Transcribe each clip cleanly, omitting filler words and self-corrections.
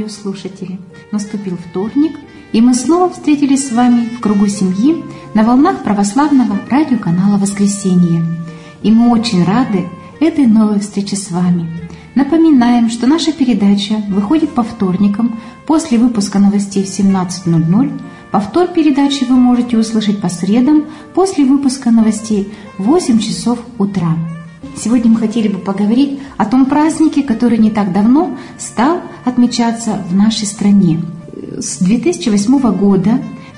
радиослушатели! Наступил вторник, и мы снова встретились с вами в кругу семьи на волнах православного радиоканала «Воскресенье». И мы очень рады этой новой встрече с вами. Напоминаем, что наша передача выходит по вторникам после выпуска новостей в 17:00. Повтор передачи вы можете услышать по средам после выпуска новостей в 8 часов утра. Сегодня мы хотели бы поговорить о том празднике, который не так давно стал отмечаться в нашей стране. С 2008 года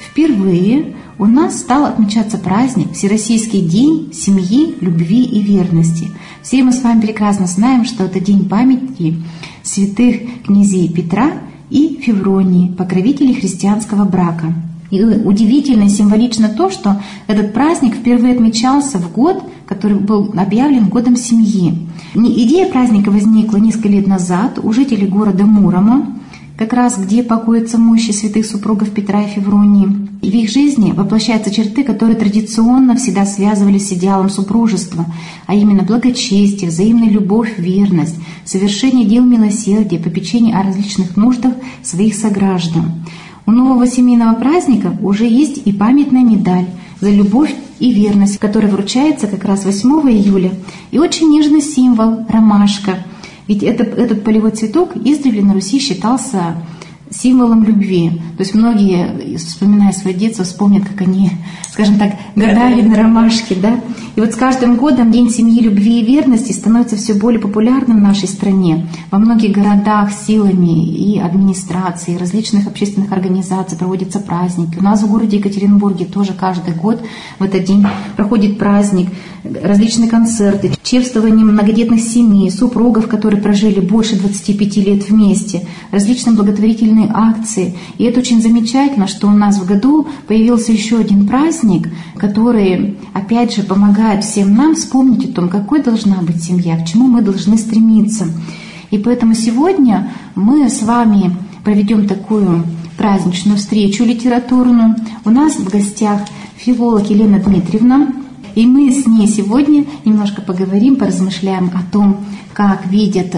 впервые у нас стал отмечаться праздник Всероссийский день семьи, любви и верности. Все мы с вами прекрасно знаем, что это день памяти святых князей Петра и Февронии, покровителей христианского брака. И удивительно и символично то, что этот праздник впервые отмечался в год, который был объявлен годом семьи. Идея праздника возникла несколько лет назад у жителей города Мурома, как раз где покоятся мощи святых супругов Петра и Февронии. И в их жизни воплощаются черты, которые традиционно всегда связывались с идеалом супружества, а именно благочестие, взаимная любовь, верность, совершение дел милосердия, попечение о различных нуждах своих сограждан. У нового семейного праздника уже есть и памятная медаль за любовь и верность, которая вручается как раз 8 июля. И очень нежный символ – ромашка. Ведь этот полевой цветок издревле на Руси считался символом любви. То есть многие, вспоминая свое детство, вспомнят, как они, скажем так, гадали на ромашке. Да? И вот с каждым годом День семьи, любви и верности становится все более популярным в нашей стране. Во многих городах силами и администрации, и различных общественных организаций проводятся праздники. У нас в городе Екатеринбурге тоже каждый год в этот день проходит праздник, различные концерты, чествование многодетных семей, супругов, которые прожили больше 25 лет вместе, различные благотворительные акции. И это очень замечательно, что у нас в году появился еще один праздник, который, опять же, помогает всем нам вспомнить о том, какой должна быть семья, к чему мы должны стремиться. И поэтому сегодня мы с вами проведем такую праздничную встречу литературную. У нас в гостях филолог Елена Дмитриевна, и мы с ней сегодня немножко поговорим, поразмышляем о том, как видят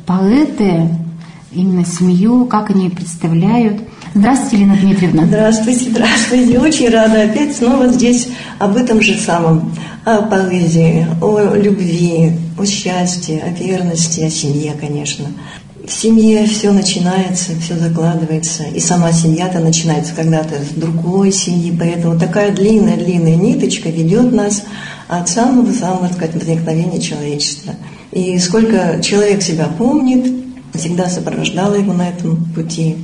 поэты именно семью, как они представляют. Здравствуйте, Елена Дмитриевна. Здравствуйте, здравствуйте. Очень рада опять снова здесь об этом же самом. О поэзии, о любви, о счастье, о верности, о семье, конечно. В семье все начинается, все закладывается. И сама семья-то начинается когда-то с другой семьи. Поэтому такая длинная-длинная ниточка ведет нас от самого-самого, так сказать, возникновения человечества. И сколько человек себя помнит, всегда сопровождало его на этом пути.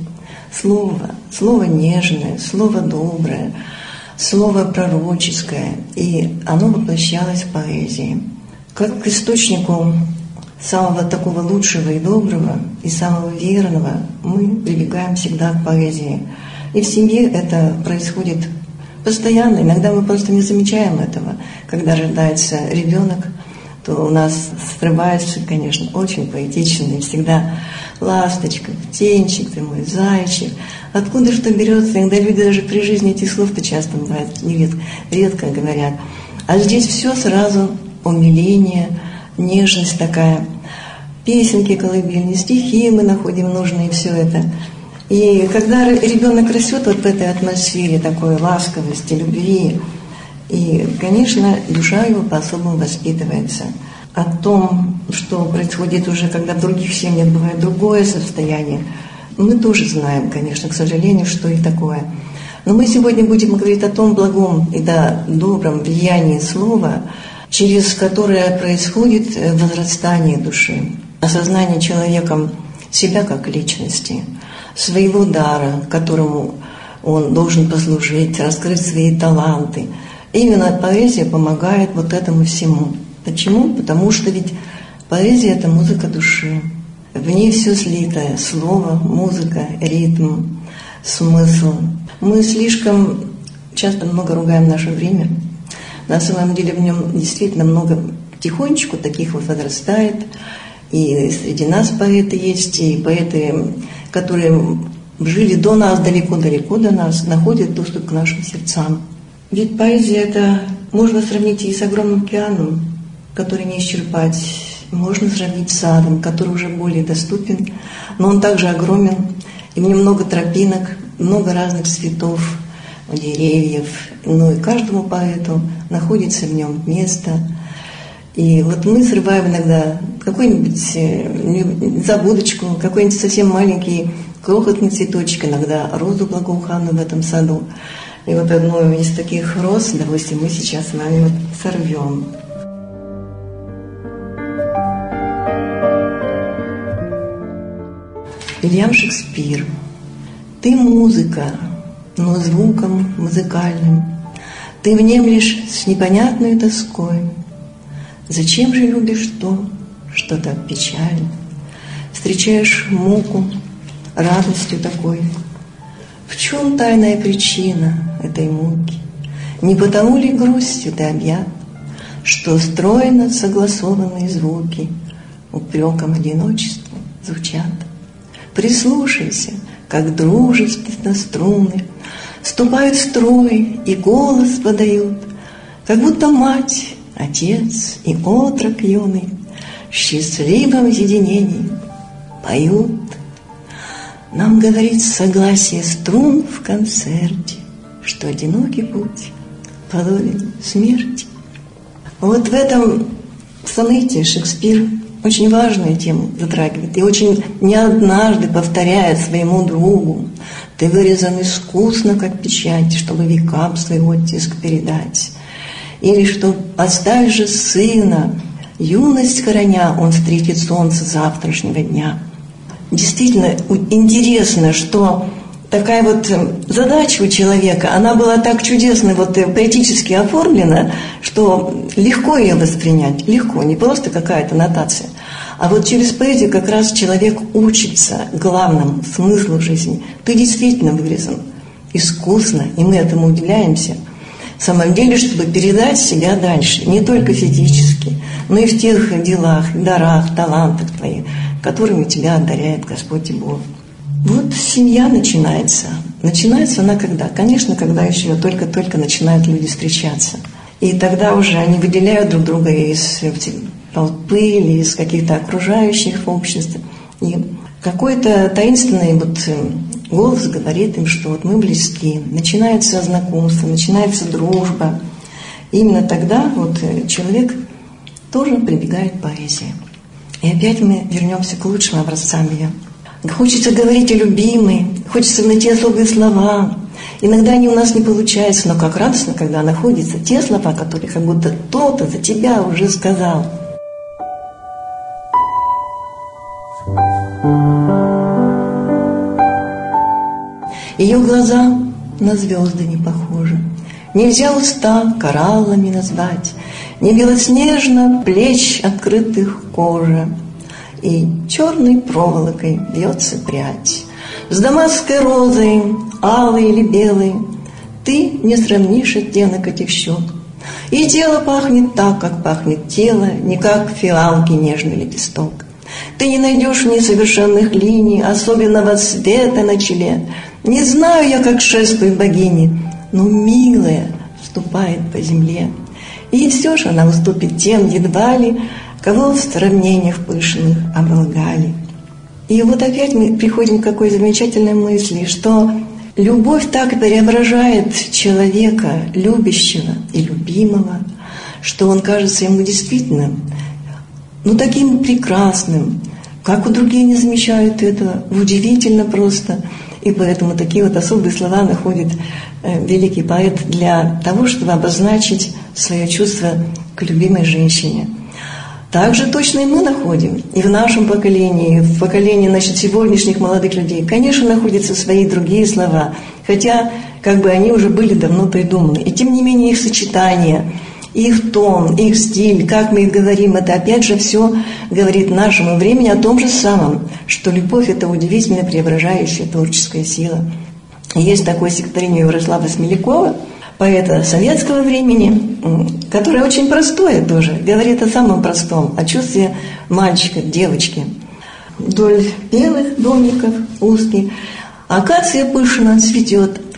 Слово нежное, слово доброе, слово пророческое. И оно воплощалось в поэзии. Как к источнику самого такого лучшего и доброго, и самого верного мы прибегаем всегда к поэзии. И в семье это происходит постоянно. Иногда мы просто не замечаем этого. Когда рождается ребенок, то у нас срывается, конечно, очень поэтичный, всегда ласточка, птенчик ты мой, зайчик. Откуда что берется? Иногда люди даже при жизни этих слов-то часто бывает, редко говорят. А здесь все сразу умиление, нежность такая. Песенки колыбельные, стихи мы находим нужные, все это. И когда ребенок растет вот в этой атмосфере такой ласковости, любви, и, конечно, душа его по-особому воспитывается. О том, что происходит уже, когда в других семьях бывает другое состояние, мы тоже знаем, конечно, к сожалению, что и такое. Но мы сегодня будем говорить о том благом и добром влиянии слова, через которое происходит возрастание души, осознание человеком себя как личности, своего дара, которому он должен послужить, раскрыть свои таланты. Именно поэзия помогает вот этому всему. Почему? Потому что ведь поэзия – это музыка души. В ней все слитое – слово, музыка, ритм, смысл. Мы слишком часто много ругаем наше время. На самом деле в нем действительно много потихонечку таких вот возрастает. И среди нас поэты есть, и поэты, которые жили до нас, далеко-далеко до нас, находят доступ к нашим сердцам. Ведь поэзия – это можно сравнить и с огромным океаном, который не исчерпать. Можно сравнить с садом, который уже более доступен, но он также огромен. И в нем много тропинок, много разных цветов, деревьев. Ну и каждому поэту находится в нем место. И вот мы срываем иногда какую-нибудь забудочку, какой-нибудь совсем маленький крохотный цветочек, иногда розу благоуханную в этом саду. И вот одну из таких роз, допустим, мы сейчас с вами вот сорвем. Вильям Шекспир. Ты музыка, но звуком музыкальным. Ты внемлешь с непонятной тоской. Зачем же любишь то, что так печально? Встречаешь муку радостью такой. В чем тайная причина этой муки? Не потому ли грустью ты объят, что стройно согласованные звуки упреком одиночеству звучат? Прислушайся, как дружественно струны ступают в строй и голос подают, как будто мать, отец и отрок юный в счастливом единении поют. Нам говорит согласие струн в концерте, что одинокий путь подобен смерти. Вот в этом сонете Шекспир очень важную тему затрагивает и очень не однажды повторяет своему другу: ты вырезан искусно, как печать, чтобы векам свой оттиск передать. Или что оставь же сына, юность храня, он встретит солнце завтрашнего дня. Действительно интересно, что такая вот задача у человека, она была так чудесно вот поэтически оформлена, что легко ее воспринять, легко, не просто какая-то нотация. А вот через поэзию как раз человек учится главному смыслу жизни. Ты действительно вырезан искусно, и мы этому удивляемся. В самом деле, чтобы передать себя дальше, не только физически, но и в тех делах, дарах, талантах твоих, которыми тебя одаряет Господь и Бог. Вот семья начинается. Начинается она когда? Конечно, когда еще только-только начинают люди встречаться. И тогда уже они выделяют друг друга из толпы или из каких-то окружающих обществ. И какой-то таинственный голос говорит им, что вот мы близки. Начинается знакомство, начинается дружба. И именно тогда человек тоже прибегает к поэзии. И опять мы вернемся к лучшим образцам ее. Хочется говорить о любимой, хочется найти особые слова. Иногда они у нас не получаются, но как радостно, когда находятся те слова, которые как будто кто-то за тебя уже сказал. Ее глаза на звезды не похожи. Нельзя уста кораллами назвать, не белоснежно плеч открытых кожа, и черной проволокой бьется прядь. С дамасской розой, алой или белой, ты не сравнишь оттенок этих щек. И тело пахнет так, как пахнет тело, не как фиалки нежный лепесток. Ты не найдешь несовершенных линий, особенного цвета на челе. Не знаю я, как шествует богини, но милая ступает по земле. И все же она уступит тем едва ли, кого в сравнениях пышных оболгали. И вот опять мы приходим к какой замечательной мысли, что любовь так преображает человека, любящего и любимого, что он кажется ему действительно таким прекрасным, как у других не замечают этого, удивительно просто. И поэтому такие вот особые слова находит великий поэт для того, чтобы обозначить свое чувство к любимой женщине. Также точно и мы находим, и в нашем поколении, в поколении сегодняшних молодых людей, конечно, находятся свои другие слова, хотя они уже были давно придуманы. И тем не менее их сочетание, их тон, их стиль, как мы их говорим, это опять же все говорит нашему времени о том же самом, что любовь – это удивительно преображающая творческая сила. Есть такое стихотворение Ярослава Смелякова, поэта советского времени, которое очень простое тоже, говорит о самом простом, о чувстве мальчика, девочки. Вдоль белых домиков узких акация пышно цветет,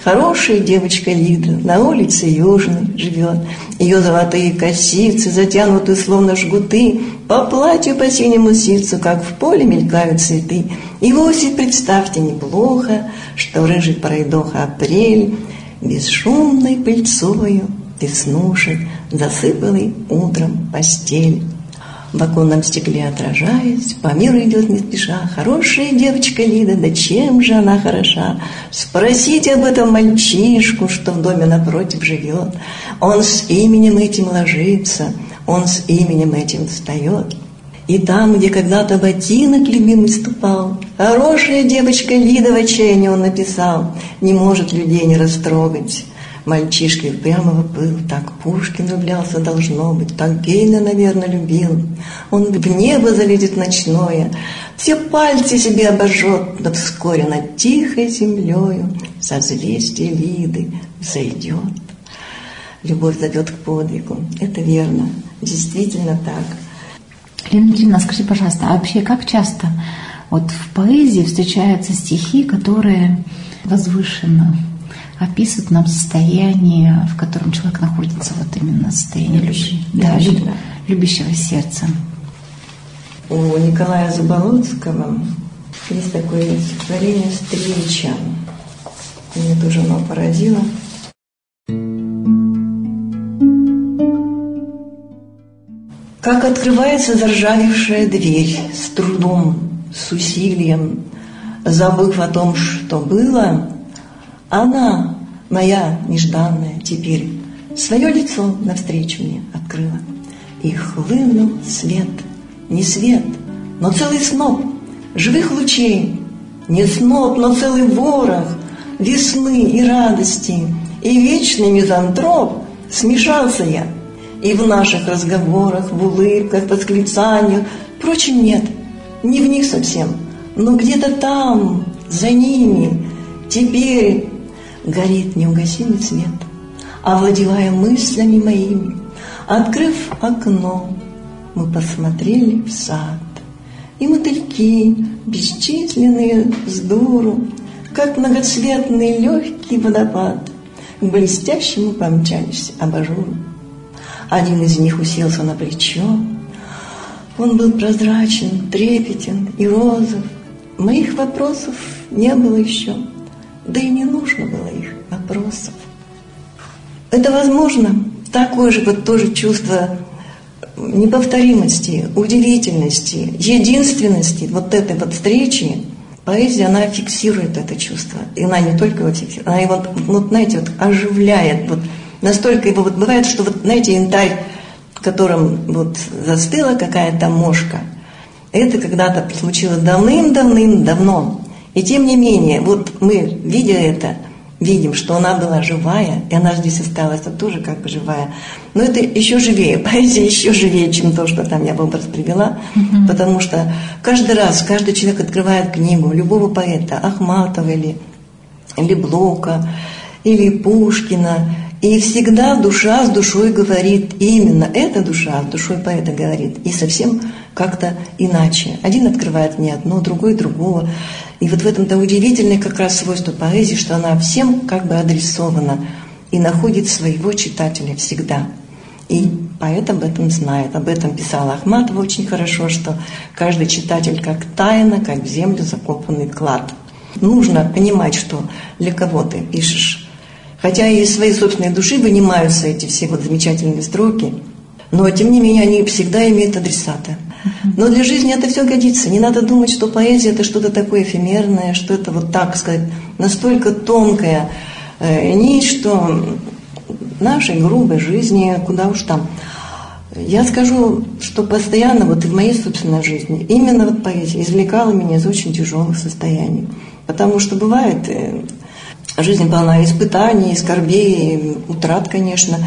Хорошая девочка Лида на улице Южной живет. Ее золотые косицы затянуты, словно жгуты, по платью по синему ситцу, как в поле мелькают цветы. И вовсе представьте неплохо, что рыжий пройдоха апрель бесшумной пыльцою веснушек засыпал ей утром постель. В оконном стекле отражаясь, по миру идет не спеша хорошая девочка Лида, да чем же она хороша? Спросите об этом мальчишку, что в доме напротив живет. Он с именем этим ложится, он с именем этим встает. И там, где когда-то ботинок любимый ступал, хорошая девочка Лида в отчаянии он написал, не может людей не растрогать. Мальчишка прямо был, так Пушкин влюблялся, должно быть, так Гейна, наверное, любил. Он в небо залетит ночное, все пальцы себе обожжет, но вскоре над тихой землею созвездие Лиды взойдет. Любовь зовет к подвигу, это верно, действительно так. Лена Дмитриевна, скажи, пожалуйста, а вообще как часто вот в поэзии встречаются стихи, которые возвышенно описывают нам состояние, в котором человек находится, вот именно состояние любящего сердца? У Николая Заболоцкого есть такое стихотворение «Встреча». Меня тоже оно поразило. Как открывается заржавевшая дверь, с трудом, с усилием, забыв о том, что было, она, моя нежданная, теперь свое лицо навстречу мне открыла. И хлынул свет, не свет, но целый сноп живых лучей, не сноп, но целый ворох весны и радости, и вечный мизантроп. Смешался я, и в наших разговорах, в улыбках, восклицаниях, впрочем, нет, не в них совсем, но где-то там, за ними, теперь горит неугасимый свет, овладевая мыслями моими. Открыв окно, мы посмотрели в сад, и мотыльки, бесчисленные вздуру, как многоцветный легкий водопад, к блестящему помчались абажуру. Один из них уселся на плечо, он был прозрачен, трепетен и розов. Моих вопросов не было еще, да и не нужно было их вопросов. Это возможно такое же вот тоже чувство неповторимости, удивительности, единственности вот этой вот встречи. Поэзия, она фиксирует это чувство. И она не только его фиксирует, она его, вот, знаете, вот оживляет. Вот настолько его, вот бывает, что вот, знаете, янтарь, в котором вот застыла какая-то мошка, это когда-то случилось давным-давным-давно. И тем не менее, вот мы, видя это, видим, что она была живая, и она здесь осталась тоже как бы живая. Но это еще живее, поэзия еще живее, чем то, что там я в образ привела, потому что каждый раз, каждый человек открывает книгу любого поэта, Ахматова или Блока, или Пушкина, и всегда душа с душой говорит, именно эта душа с душой поэта говорит, и совсем как-то иначе. Один открывает не одно, другой другого. И вот в этом-то удивительное как раз свойство поэзии, что она всем как бы адресована и находит своего читателя всегда. И поэт об этом знает. Об этом писала Ахматова очень хорошо, что каждый читатель как тайна, как в землю закопанный клад. Нужно понимать, что для кого ты пишешь. Хотя и из своей собственной души вынимаются эти все вот замечательные строки, но тем не менее они всегда имеют адресата. Но для жизни это все годится. Не надо думать, что поэзия это что-то такое эфемерное, что это вот так сказать, настолько тонкая нить, что нашей грубой жизни, куда уж там. Я скажу, что постоянно вот и в моей собственной жизни именно вот поэзия извлекала меня из очень тяжелых состояний. Потому что бывает, жизнь полна испытаний, скорбей, утрат, конечно.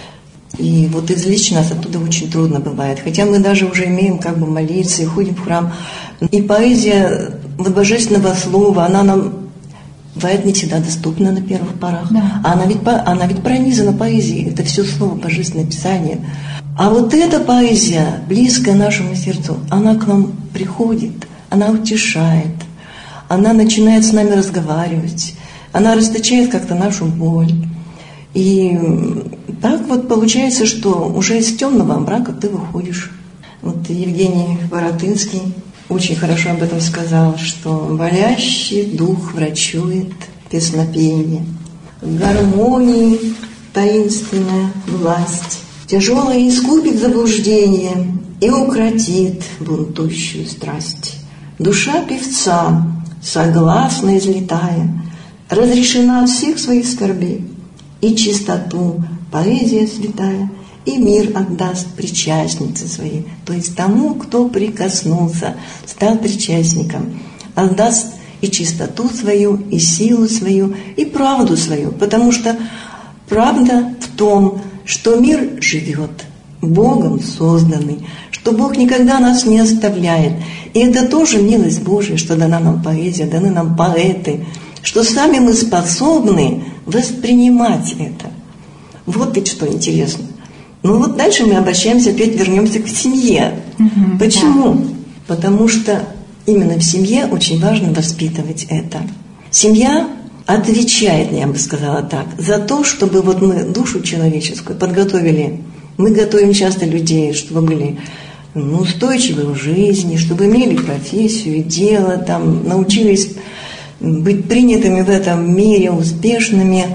И вот извлечь нас оттуда очень трудно бывает. Хотя мы даже уже имеем как бы молиться и ходим в храм. И поэзия вот божественного слова, она нам бывает не всегда доступна на первых порах. Да. Она ведь пронизана поэзией. Это все слово божественное писание. А вот эта поэзия, близкая нашему сердцу, она к нам приходит, она утешает, она начинает с нами разговаривать. Она расточает как-то нашу боль. И так вот получается, что уже из темного мрака ты выходишь. Вот Евгений Воротынский очень хорошо об этом сказал, что болящий дух врачует песнопение, гармонии таинственная власть, тяжелая искупит заблуждение и укротит бунтущую страсть. Душа певца, согласно излетая, разрешена от всех своих скорбей, и чистоту поэзия святая, и мир отдаст причастнице своей, то есть тому, кто прикоснулся, стал причастником, отдаст и чистоту свою, и силу свою, и правду свою, потому что правда в том, что мир живет, Богом созданный, что Бог никогда нас не оставляет. И это тоже милость Божья, что дана нам поэзия, даны нам поэты, что сами мы способны воспринимать это. Вот ведь что интересно. Ну вот дальше мы обращаемся, опять вернемся к семье. Почему? Да. Потому что именно в семье очень важно воспитывать это. Семья отвечает, я бы сказала так, за то, чтобы вот мы душу человеческую подготовили. Мы готовим часто людей, чтобы были устойчивы в жизни, чтобы имели профессию, дело, там, научились быть принятыми в этом мире, успешными,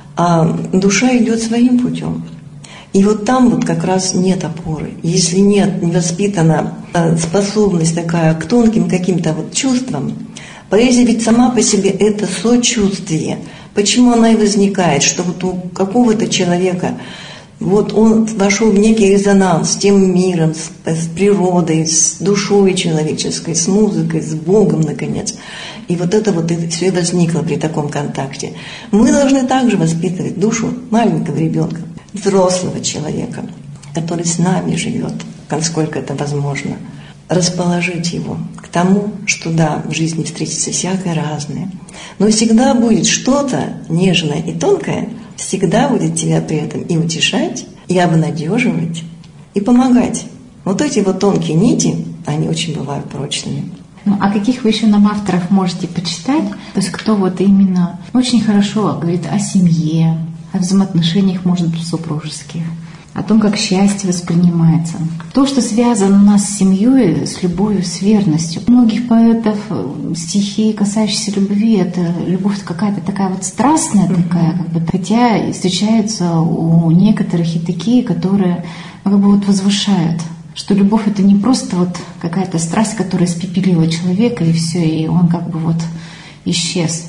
а душа идет своим путем. И вот там вот как раз нет опоры. Если нет, не воспитана способность такая к тонким каким-то вот чувствам, поэзия ведь сама по себе это сочувствие. Почему она и возникает? Что вот у какого-то человека вот он вошел в некий резонанс с тем миром, с природой, с душой человеческой, с музыкой, с Богом, наконец. И вот это вот все возникло при таком контакте. Мы должны также воспитывать душу маленького ребенка, взрослого человека, который с нами живет, насколько это возможно. Расположить его к тому, что да, в жизни встретится всякое разное. Но всегда будет что-то нежное и тонкое, всегда будет тебя при этом и утешать, и обнадеживать, и помогать. Вот эти вот тонкие нити, они очень бывают прочными. Ну, а каких вы еще нам авторов можете почитать? То есть кто вот именно очень хорошо говорит о семье, о взаимоотношениях, может быть, супружеских, о том, как счастье воспринимается. То, что связано у нас с семьей, с любовью, с верностью. У многих поэтов стихи, касающиеся любви, это любовь какая-то такая вот страстная, такая, как бы, хотя встречаются у некоторых и такие, которые как бы вот возвышают, что любовь — это не просто вот какая-то страсть, которая испепелила человека, и все, и он как бы вот исчез,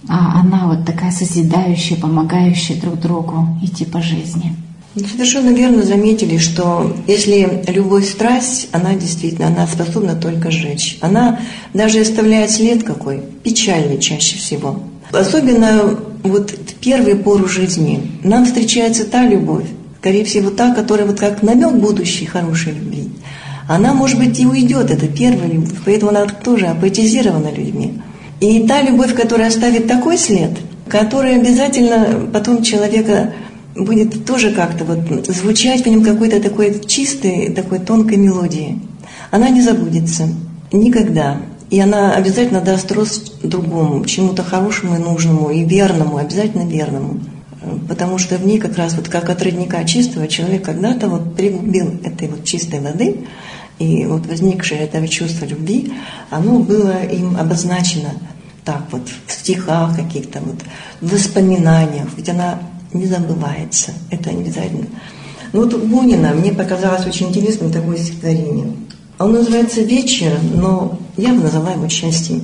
а она вот такая созидающая, помогающая друг другу идти по жизни. Совершенно верно заметили, что если любовь — страсть, она действительно, она способна только сжечь. Она даже оставляет след какой, печальный чаще всего. Особенно вот в первую пору жизни нам встречается та любовь, скорее всего та, которая вот как намек будущей хорошей любви. Она, может быть, и уйдет, это первая любовь, поэтому она тоже апоэтизирована людьми. И та любовь, которая оставит такой след, которая обязательно потом человека будет тоже как-то вот звучать в нем какой-то такой чистой, такой тонкой мелодии. Она не забудется никогда. И она обязательно даст рост другому, чему-то хорошему и нужному, и верному, обязательно верному. Потому что в ней как раз вот как от родника чистого человек когда-то вот пригубил этой вот чистой воды, и вот возникшее это чувство любви, оно было им обозначено так вот в стихах каких-то, вот, в воспоминаниях. Ведь она не забывается, это обязательно. Ну вот у Бунина мне показалось очень интересным такое стихотворение. Он называется «Вечер», но я бы назвала его «Счастье».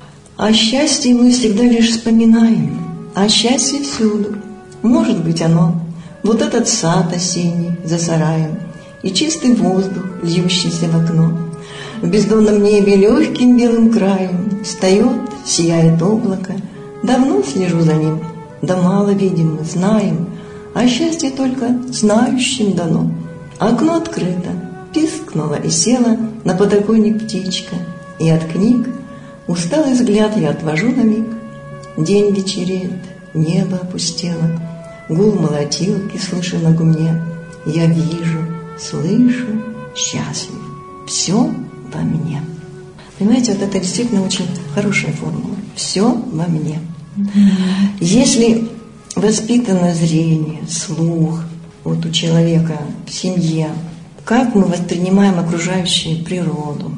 О счастье мы всегда лишь вспоминаем, а счастье всюду. Может быть оно, вот этот сад осенний за сараем и чистый воздух, льющийся в окно. В бездонном небе легким белым краем встает, сияет облако. Давно слежу за ним, да мало видим мы, знаем, а счастье только знающим дано. Окно открыто, пискнула и села на подоконник птичка, и от книг усталый взгляд я отвожу на миг. День вечереет, небо опустело, гул молотилки слышу на гумне. Я вижу, слышу, счастлив, все во мне. Понимаете, вот это действительно очень хорошая формула. Все во мне. Если воспитано зрение, слух вот у человека в семье, как мы воспринимаем окружающую природу,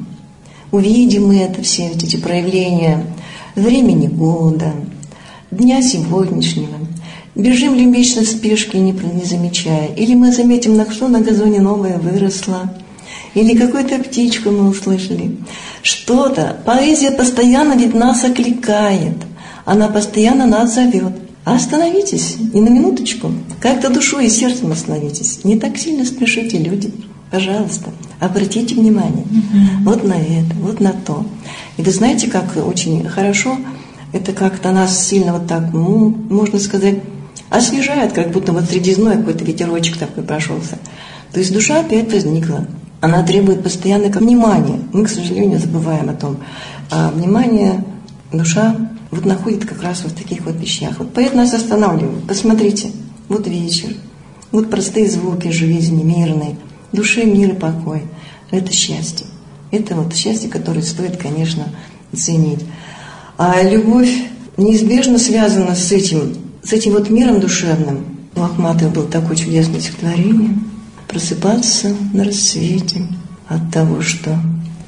увидим мы это, все эти проявления времени года, дня сегодняшнего, бежим ли в вечной спешке, не замечая, или мы заметим, что на газоне новое выросло, или какую-то птичку мы услышали, что-то. Поэзия постоянно ведь нас окликает, она постоянно нас зовет. Остановитесь, и на минуточку, как-то душой и сердцем остановитесь. Не так сильно спешите, люди. Пожалуйста, обратите внимание вот на это, вот на то. И вы знаете, как очень хорошо, это как-то нас сильно вот так, можно сказать, освежает, как будто вот среди зноя какой-то ветерочек такой прошелся. То есть душа опять возникла. Она требует постоянного внимания. Мы, к сожалению, забываем о том. А внимание душа вот находит как раз вот в таких вот вещах. Вот поэт нас останавливает. Посмотрите, вот вечер, вот простые звуки жизни, мирные, душе мир и покой. Это счастье. Это вот счастье, которое стоит, конечно, ценить. А любовь неизбежно связана с этим вот миром душевным. У Ахматовой было такое чудесное стихотворение. Просыпаться на рассвете от того, что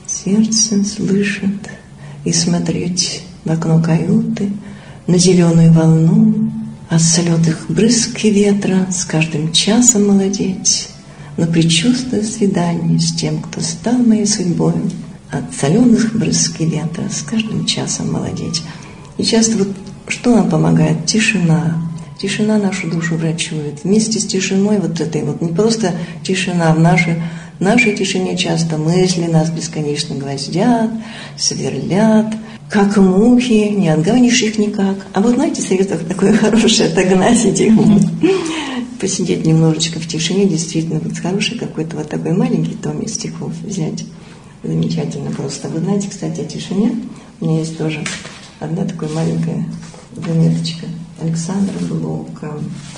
сердце слышит, и смотреть в окно каюты на зеленую волну, от солёных брызг и ветра с каждым часом молодеть, но предчувствуя свидание с тем, кто стал моей судьбою, от соленых брызг и ветра с каждым часом молодеть. И часто вот что нам помогает? Тишина. Тишина нашу душу врачует. Вместе с тишиной вот этой вот, не просто тишина, в нашей тишине часто мысли нас бесконечно гвоздят, сверлят, как мухи, не отгонишь их никак. А вот знаете, советов такое хорошее, отогнать этих мух. Посидеть немножечко в тишине, действительно, вот хороший какой-то вот такой маленький томик стихов взять. Замечательно просто. Вы знаете, кстати, о тишине. У меня есть тоже одна такая маленькая заметочка. Александр Блока.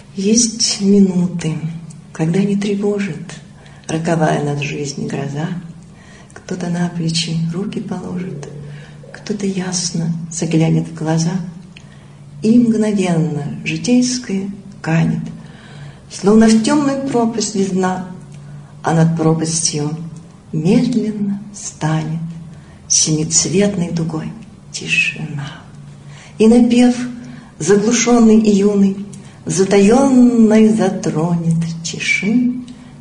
Есть минуты, когда не тревожит роковая над жизнью гроза. Кто-то на плечи руки положит, кто-то ясно заглянет в глаза, и мгновенно житейское канет, словно в темную пропасть видна, а над пропастью медленно станет семицветной дугой тишина. И напев заглушенный и юный, затаенной затронет тиши,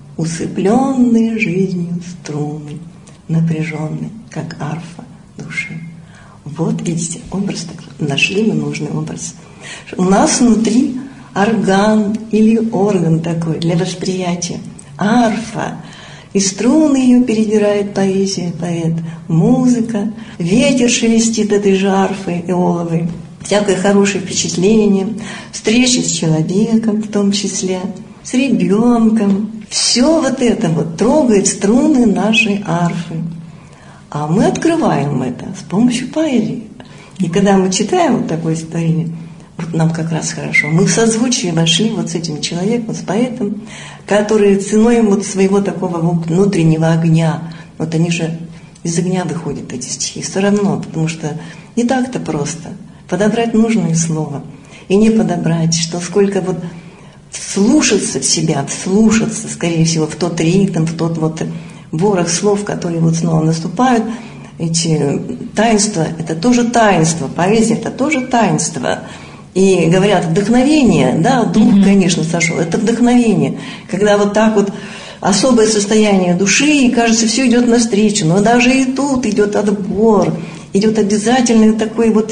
усыпленные жизнью струны, напряженные, как арфа души. Вот, видите, образ такой. Нашли мы нужный образ. У нас внутри орган или орган такой для восприятия. Арфа. И струны ее перебирает поэзия, поэт. Музыка. Ветер шелестит этой же арфой эоловой. Всякое хорошее впечатление, встречи с человеком в том числе, с ребенком. Все вот это вот трогает струны нашей арфы. А мы открываем это с помощью поэзии. И когда мы читаем вот такое стихотворение, вот нам как раз хорошо. Мы в созвучии вошли вот с этим человеком, с поэтом, который ценой вот своего такого внутреннего огня, вот они же из огня выходят эти стихи, все равно, потому что не так-то просто. Подобрать нужное слово и не подобрать, что сколько вот вслушаться в себя, вслушаться, скорее всего, в тот ритм, в тот вот ворох слов, которые вот снова наступают, эти таинства, это тоже таинство, поэзия это тоже таинство. И говорят, вдохновение, да, дух, конечно, сошел, это вдохновение, когда вот так вот особое состояние души, и кажется, все идет навстречу, но даже и тут идет отбор, идет обязательный такой вот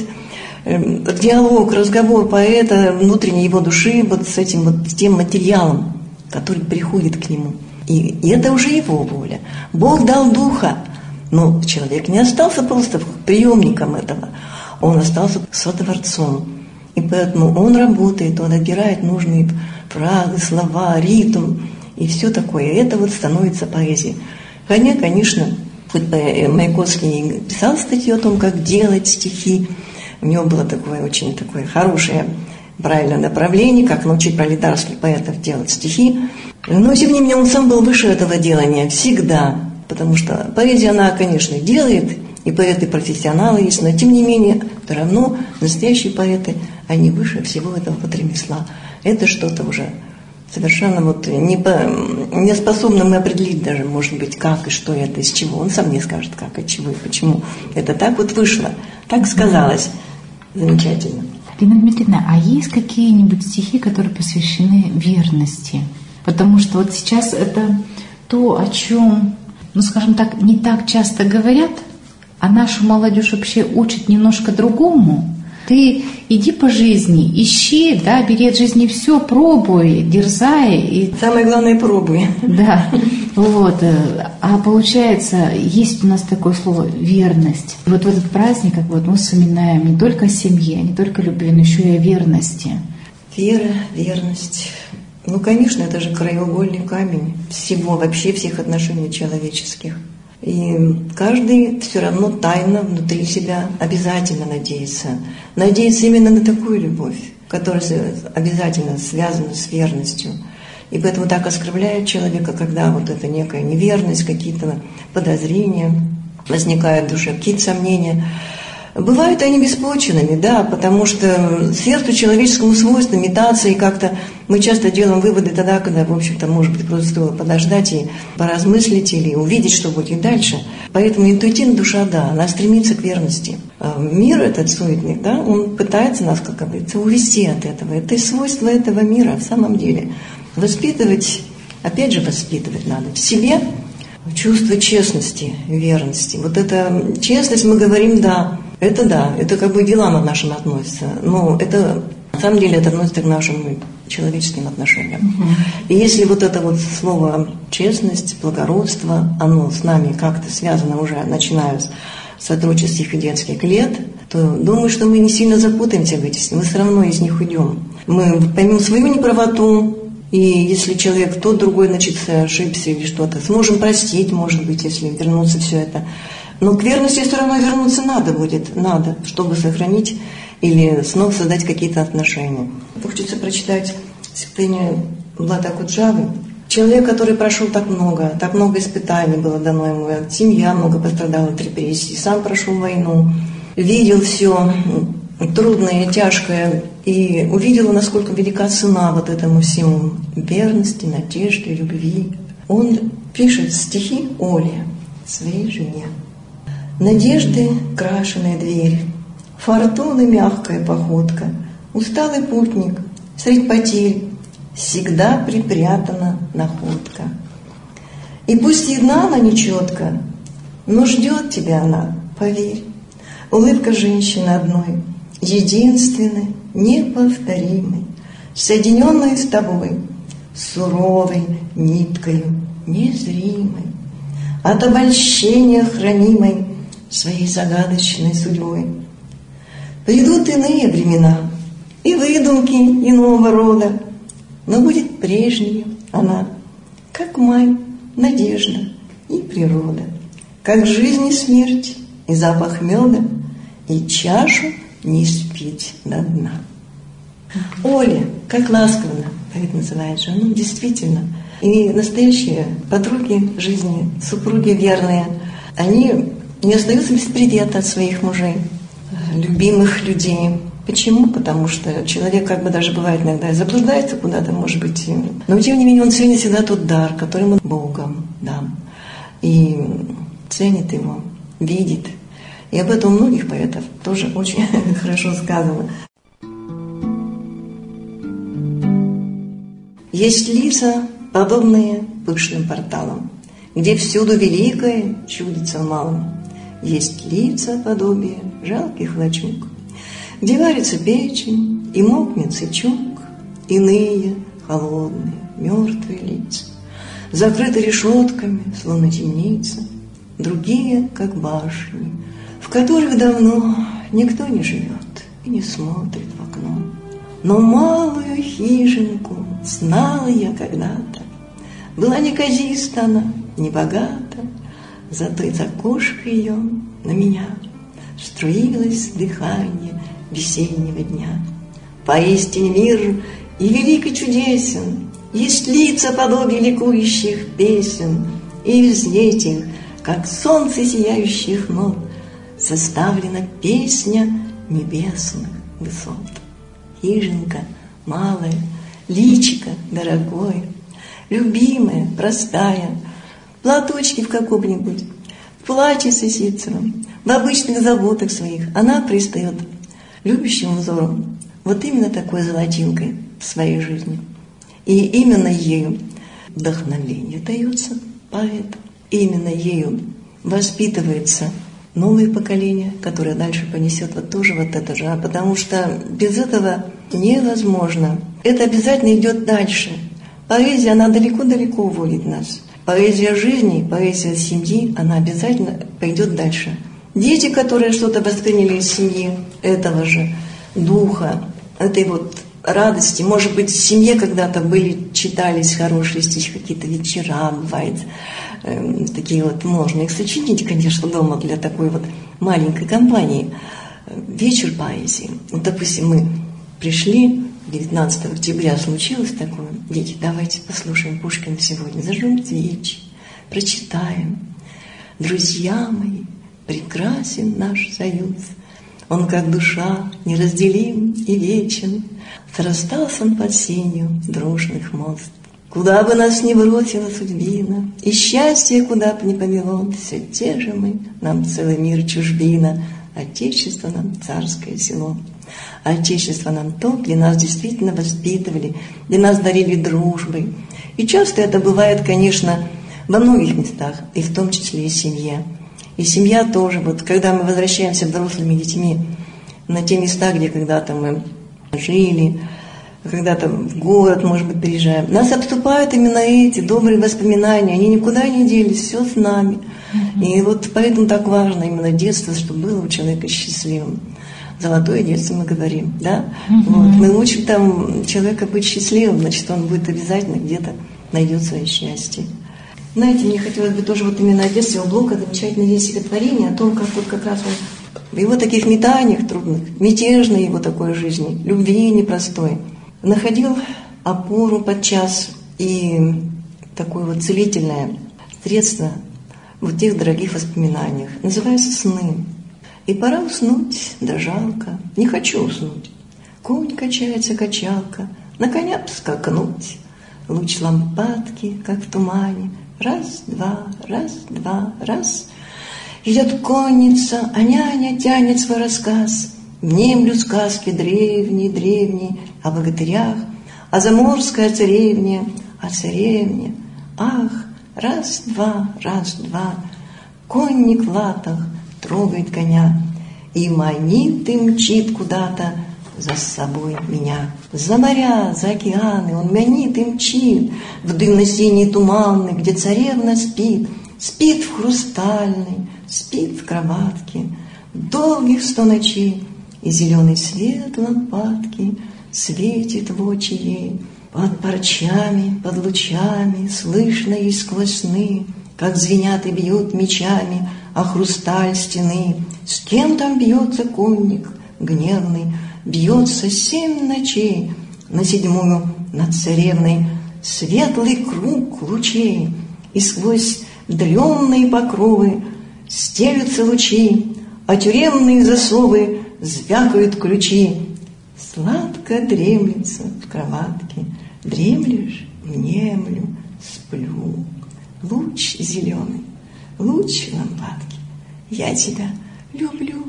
диалог, разговор поэта, внутренней его души вот с этим вот с тем материалом, который приходит к нему. И это уже его воля. Бог дал духа, но человек не остался просто приемником этого, он остался сотворцом. И поэтому он работает, он отбирает нужные фразы, слова, ритм и все такое. И это вот становится поэзией. Хотя, конечно, хоть Маяковский писал статью о том, как делать стихи, у него было такое очень такое хорошее, правильное направление, как научить пролетарских поэтов делать стихи. Но, тем не менее, он сам был выше этого делания всегда, потому что поэзия, она, конечно, делает, и поэты-профессионалы есть, но, тем не менее, все равно настоящие поэты, они выше всего этого вот ремесла. Это что-то уже совершенно вот не способны мы определить даже, может быть, как и что это, из чего. Он сам не скажет, как, от чего и почему. Это так вот вышло, так сказалось. Замечательно. Лина Дмитриевна, а есть какие-нибудь стихи, которые посвящены верности? Потому что вот сейчас это то, о чем, ну скажем так, не так часто говорят, а нашу молодежь вообще учат немножко другому. Ты иди по жизни, ищи, да, бери от жизни все, пробуй, дерзай. И... Самое главное, пробуй. Да, вот. А получается, есть у нас такое слово «верность». Вот в этот праздник как вот мы вспоминаем не только о семье, не только о любви, но еще и о верности. Вера, верность. Ну, конечно, это же краеугольный камень всего, вообще всех отношений человеческих. И каждый все равно тайно внутри себя обязательно надеется. Надеется именно на такую любовь, которая обязательно связана с верностью. И поэтому так оскорбляет человека, когда вот эта некая неверность, какие-то подозрения возникают в душе, какие-то сомнения. Бывают они беспочвенными, да, потому что сердцу человеческому свойственно метаться, и как-то мы часто делаем выводы тогда, когда, в общем-то, может быть, просто стоило подождать и поразмыслить или увидеть, что будет дальше. Поэтому интуитивно душа, да, она стремится к верности. Мир этот суетный, да, он пытается нас, как говорится, увести от этого. Это и свойство этого мира в самом деле. Воспитывать, опять же, воспитывать надо в себе чувство честности, верности. Вот эта честность, мы говорим, да, это как бы к делам нашим относится. Но это, на самом деле, это относится к нашим человеческим отношениям. И если вот это вот слово честность, благородство, оно с нами как-то связано уже, начиная с отроческих и детских лет, то думаю, что мы не сильно запутаемся в этих, мы все равно из них уйдем. Мы поймем свою неправоту, и если человек, тот другой, значит, ошибся или что-то, сможем простить, может быть, если вернуться все это. Но к верности все равно вернуться надо, чтобы сохранить или снова создать какие-то отношения. Хочется прочитать стихотворение Влада Акуджавы. Человек, который прошел так много испытаний было дано ему, семья много пострадала от репрессий, сам прошел войну, видел все трудное, тяжкое, и увидел, насколько велика цена вот этому всему верности, надежды, любви. Он пишет стихи Оле, своей жене. Надежды крашеная дверь, фортуны мягкая походка, усталый путник, средь потерь, всегда припрятана находка. И пусть видна она нечетко, но ждет тебя она, поверь. Улыбка женщины одной, единственной, неповторимой, соединенной с тобой, суровой ниткою незримой, от обольщения хранимой своей загадочной судьбой. Придут иные времена и выдумки иного рода, но будет прежняя она, как май, надежда и природа, как жизнь и смерть, и запах меда, и чашу не спить до дна. Оля, как ласково, поэт называет же, ну действительно. И настоящие подруги жизни, супруги верные, они не остаются без привета от своих мужей, любимых людей. Почему? Потому что человек как бы даже бывает иногда заблуждается куда-то, может быть, но тем не менее он ценит всегда тот дар, который ему Богом дан, и ценит его, видит. И об этом у многих поэтов тоже очень хорошо сказано. Есть лица, подобные пышным порталам, где всюду великое чудится малым. Есть лица, подобие жалких лачуг, где варится печень и мокнет сычук. Иные холодные, мертвые лица, закрыты решетками, словно темница. Другие, как башни, в которых давно никто не живет и не смотрит в окно. Но малую хижинку знала я когда-то. Была неказиста она, не богата, зато из окошка ее на меня струилось дыхание весеннего дня. Поистине мир и велик и чудесен, есть лица подобие ликующих песен, и из этих, как солнце сияющих нот, составлена песня небесных высот. хижинка малая, личико дорогое, любимая, простая, платочки в каком-нибудь, в платье сисицевом, в обычных заботах своих, она пристает любящим взором вот именно такой золотинкой в своей жизни. И именно ею вдохновение дается поэту, именно ею воспитывается новое поколение, которое дальше понесет вот тоже вот это же. А потому что без этого невозможно. Это обязательно идет дальше. Поэзия, она далеко-далеко уводит нас. Поэзия жизни, поэзия семьи, она обязательно пойдет дальше. Дети, которые что-то восприняли из семьи, этого же духа, этой вот радости, может быть, в семье когда-то читались хорошие стихи, какие-то вечера, бывает, такие вот, можно их сочинить, конечно, дома для такой вот маленькой компании. Вечер поэзии. Вот, допустим, мы пришли, 19 октября случилось такое. Дети, давайте послушаем Пушкина сегодня, зажжем свечи, прочитаем. Друзья мои, прекрасен наш союз, он как душа неразделим и вечен. Срастался он под сенью дружных мост. Куда бы нас ни бросила судьбина, и счастье куда бы ни повело, все те же мы, нам целый мир чужбина, Отечество нам царское село. Отечество нам то, где нас действительно воспитывали, где нас дарили дружбой. И часто это бывает, конечно, во многих местах, и в том числе и в семье. И семья тоже, вот когда мы возвращаемся взрослыми детьми на те места, где когда-то мы жили, когда-то в город, может быть, приезжаем, нас обступают именно эти добрые воспоминания, они никуда не делись, все с нами. И вот поэтому так важно именно детство, чтобы было у человека счастливым. Золотое детство мы говорим, да? Вот. Мы учим там человека быть счастливым, значит, он будет обязательно где-то найдет свое счастье. Знаете, мне хотелось бы тоже вот именно о детстве у Блока замечательное есть стихотворение о том, как вот как раз он в его таких метаниях трудных, мятежной его такой жизни, любви непростой, находил опору подчас и такое вот целительное средство в тех дорогих воспоминаниях. Называется «Сны». И пора уснуть, да жалко, не хочу уснуть. Конь качается, качалка, на коня скакнуть. Луч лампадки, как в тумане, раз, два, раз, два, раз. Идет конница, а няня тянет свой рассказ. Внемлю сказки древние, древние, о богатырях, о заморской царевне, о царевне. Ах, раз, два, конник в латах трогает коня и манит и мчит куда-то за собой меня. За моря, за океаны он манит и мчит в дымно-синий туманный, где царевна спит, спит в хрустальной, спит в кроватке, долгих 100 ночей, и зеленый свет лампадки светит в очи ей. Под парчами, под лучами слышно ей сквозь сны, как звенят и бьют мечами о хрусталь стены. С кем там бьется конник гневный, бьется 7 ночей, на 7-ю над царевной светлый круг лучей, и сквозь дремные покровы стелются лучи, а тюремные засовы звякают ключи. Сладко дремлется в кроватке, дремлешь, внемлю, сплю. Луч зеленый, луч лампадки, я тебя люблю.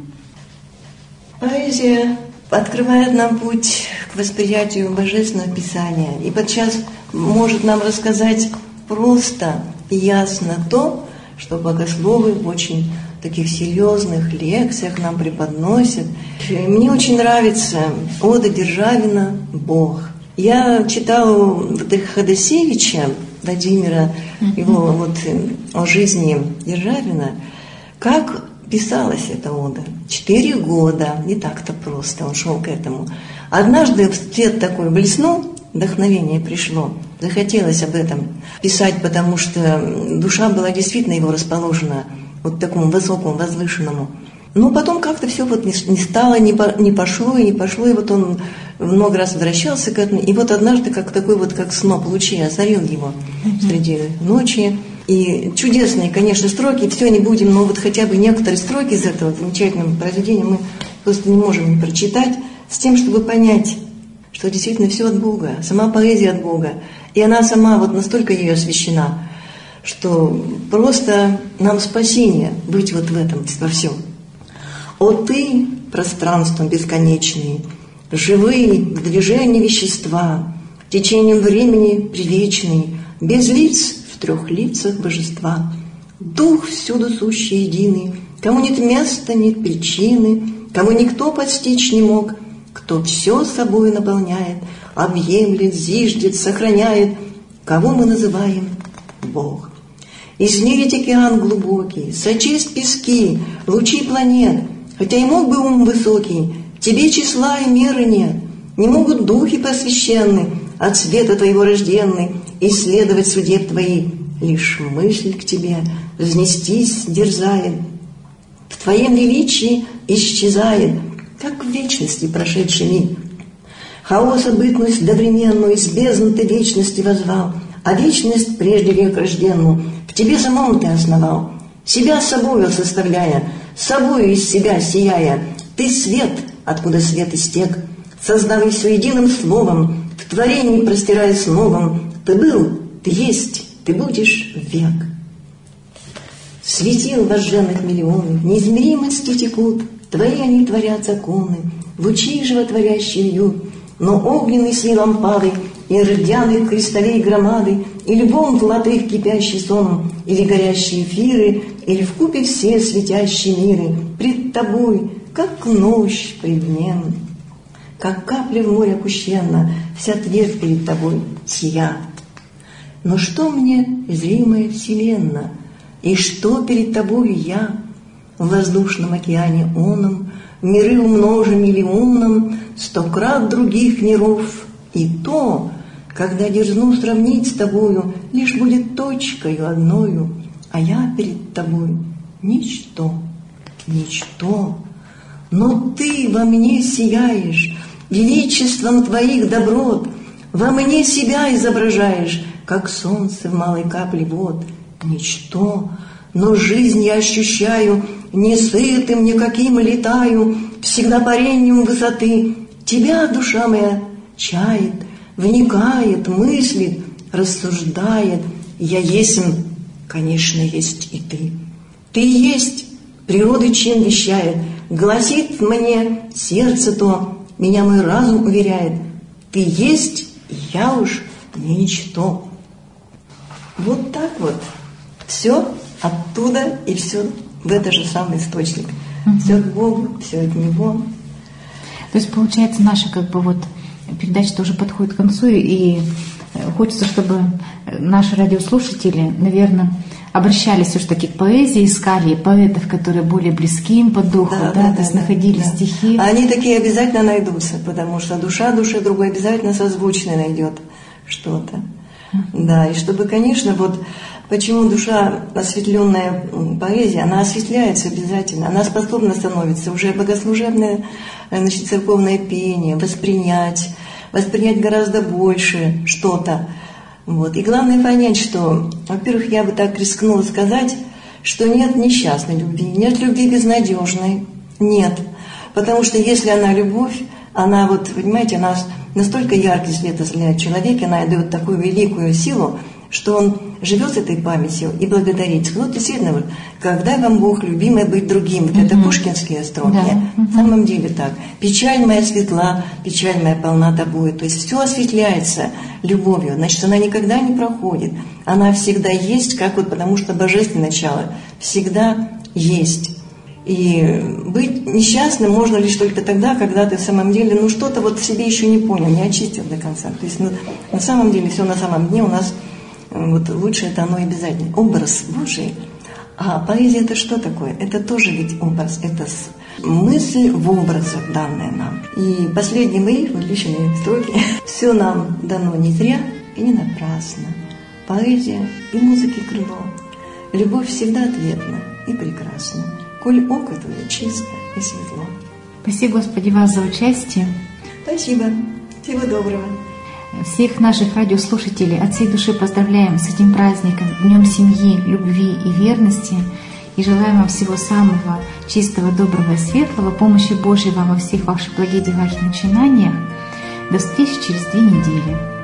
Поэзия открывает нам путь к восприятию Божественного Писания и подчас может нам рассказать просто и ясно то, что богословы в очень таких серьезных лекциях нам преподносят. Мне очень нравится ода Державина «Бог». Я читала Ходосевича Владимира, его вот о жизни Державина, как писалась эта ода. 4 года, не так-то просто, он шел к этому. Однажды свет такой блеснул, вдохновение пришло, захотелось об этом писать, потому что душа была действительно его расположена вот к такому высокому, возвышенному. Но потом как-то все вот не стало, не пошло, и вот он много раз возвращался к этому, и вот однажды как такой вот, как сноп лучей озарил его среди ночи. И чудесные, конечно, строки, все не будем, но вот хотя бы некоторые строки из этого замечательного произведения мы просто не можем не прочитать, с тем, чтобы понять что действительно все от Бога, сама поэзия от Бога. И она сама вот настолько ее освящена, что просто нам спасение быть вот в этом, во всем. О ты, пространством бесконечный, живые в движении вещества, течением времени привечный, без лиц в трех лицах божества, дух всюду сущий единый, кому нет места, нет причины, кому никто постичь не мог, кто все собой наполняет, объемлет, зиждет, сохраняет, кого мы называем Бог. Измерить океан глубокий, сочесть пески, лучи планет, хотя и мог бы ум высокий, в тебе числа и меры нет, не могут духи посвященны, от света твоего рожденный, исследовать судеб твоих, лишь мысль к тебе вознестись дерзает, в твоем величии исчезает, как в вечности прошедший миг. Хаоса бытность довременную из бездны ты вечности возвал, а вечность прежде век рожденную в тебе самом ты основал, себя собою составляя, собою из себя сияя, ты свет, откуда свет истек, создав все единым словом, в творении простираясь новым, ты был, ты есть, ты будешь век. Светил возжженных миллионы, в неизмеримости текут, твои они творят законы, лучи животворящие льют, но огненный сей лампады, и рдяных кристаллей громады, или волн золотых кипящий сон, или горящие эфиры, или вкупе все светящие миры, пред тобой, как ночь пред днем, как капля в море опущенна, вся твердь перед тобой сия. Но что мне зримая вселенная, и что перед тобою я, в воздушном океане оном, миры умножим миллионом, 100 крат других миров, и то, когда дерзну сравнить с тобою, лишь будет точкою одною, а я перед тобою ничто, ничто. Но ты во мне сияешь, величеством твоих доброт, во мне себя изображаешь, как солнце в малой капле вод. Ничто, но жизнь я ощущаю, не сытым никаким летаю, всегда парением высоты. Тебя, душа моя, чает, вникает, мыслит, рассуждает. Я есмь, конечно, есть и ты. Ты есть, природа чин вещает, гласит мне сердце то, меня мой разум уверяет. Ты есть, я уж не ничто. Вот так вот. Все оттуда и все в этот же самый источник. Все к Богу, все от Него. То есть, получается, наша передача тоже подходит к концу, и хочется, чтобы наши радиослушатели, наверное, обращались все-таки к поэзии, искали поэтов, которые более близки им по духу, то есть находили стихи. Они такие обязательно найдутся, потому что душа душе другой обязательно созвучно найдет что-то. Да, и чтобы, конечно, почему душа, осветленная поэзия, она осветляется обязательно, она способна становиться уже богослужебное, церковное пение, воспринять гораздо больше что-то. И главное понять, что, во-первых, я бы так рискнула сказать, что нет несчастной любви, нет любви безнадежной, нет. Потому что если она любовь, она, понимаете, она настолько яркий свет озаряет человека, она дает такую великую силу, что он живет с этой памятью и благодарит. Действительно, когда вам Бог, любимый, быть другим. Это пушкинские строки. На самом деле так. Печаль моя светла, печаль моя полна тобой. То есть все осветляется любовью. Значит, она никогда не проходит. Она всегда есть, потому что божественное начало всегда есть. И быть несчастным можно лишь только тогда, когда ты в самом деле, что-то в себе еще не понял, не очистил до конца. То есть на самом деле все на самом дне у нас лучше это оно и обязательно. Образ Божий. А поэзия это что такое? Это тоже ведь образ, это мысль в образах, данная нам. И последние мои личные строки. Все нам дано не зря и не напрасно. Поэзия и музыки крыло. Любовь всегда ответна и прекрасна, коль око твое чисто и светло. Спасибо, Господи, вас за участие. Спасибо. Всего доброго. Всех наших радиослушателей от всей души поздравляем с этим праздником, Днем семьи, любви и верности. И желаем вам всего самого чистого, доброго и светлого, помощи Божьей вам во всех ваших благих делах и начинаниях. До встречи через 2 недели.